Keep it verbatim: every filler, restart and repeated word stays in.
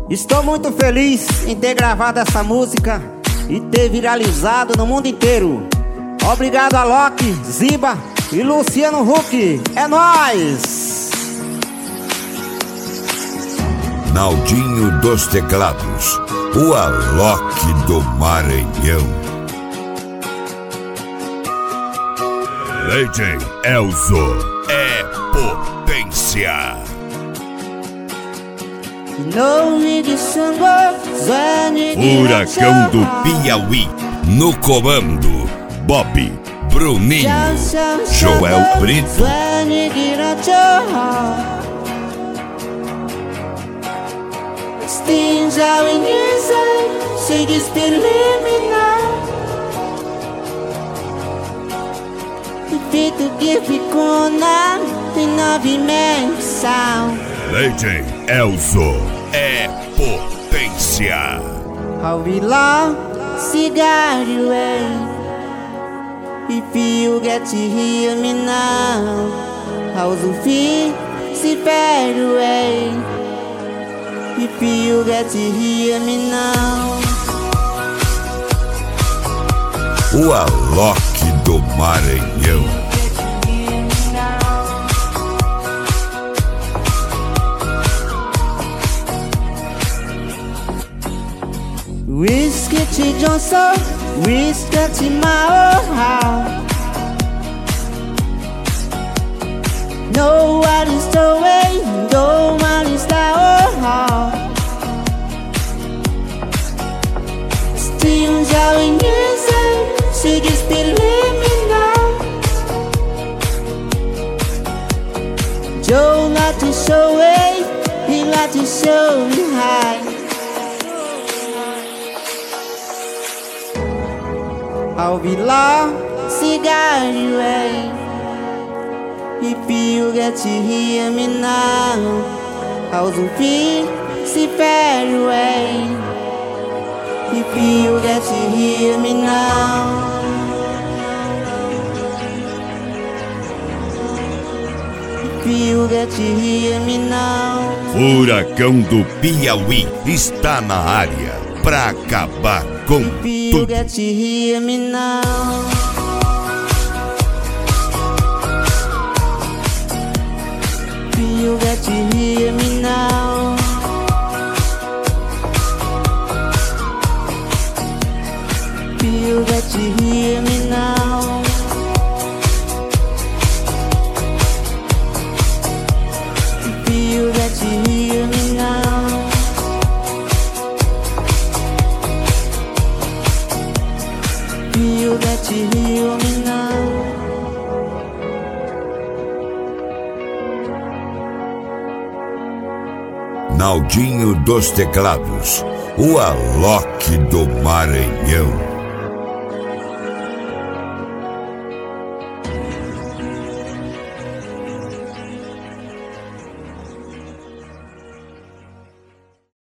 Estou muito feliz em ter gravado essa música e ter viralizado no mundo inteiro. Obrigado a Loki, Ziba e Luciano Huck. É nóis! Naldinho dos Teclados, o Alok do Maranhão. D J Elzo é potência. Furacão do Piauí, no comando Bob, Bruninho, Joel Brito. Things are in your side, so you still leave me now. If it to give me corner, then I'll be sound. D J Elzo é potência. How we love cigar away. If you get to hear me now, how's it feel? See fade away. If you get to hear me now. O Alok do Maranhão. Whiskey to Johnson, whiskey to my old house. Nobody's the way, nobody's the old house. Things are in your side, so you still leave me now. Joe like to show way, he like to show me high. I'll be long, cigar away. If you get to hear me now, how's it feel? See fade away. If you get to hear me now. If you get to hear me now. Furacão do Piauí está na área pra acabar com If you tudo. get to hear me now. If you get to hear me now. You got to hear me now. You got to hear me now. You got to hear me now. Naldinho dos Teclados, o Alok do Maranhão.